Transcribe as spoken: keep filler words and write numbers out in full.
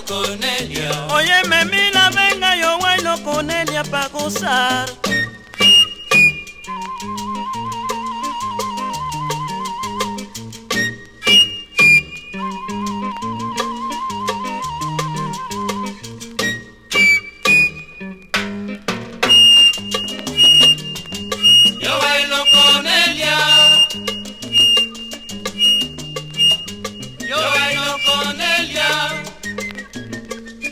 con ella. Óyeme, mira, venga, yo bailo con ella pa' gozar.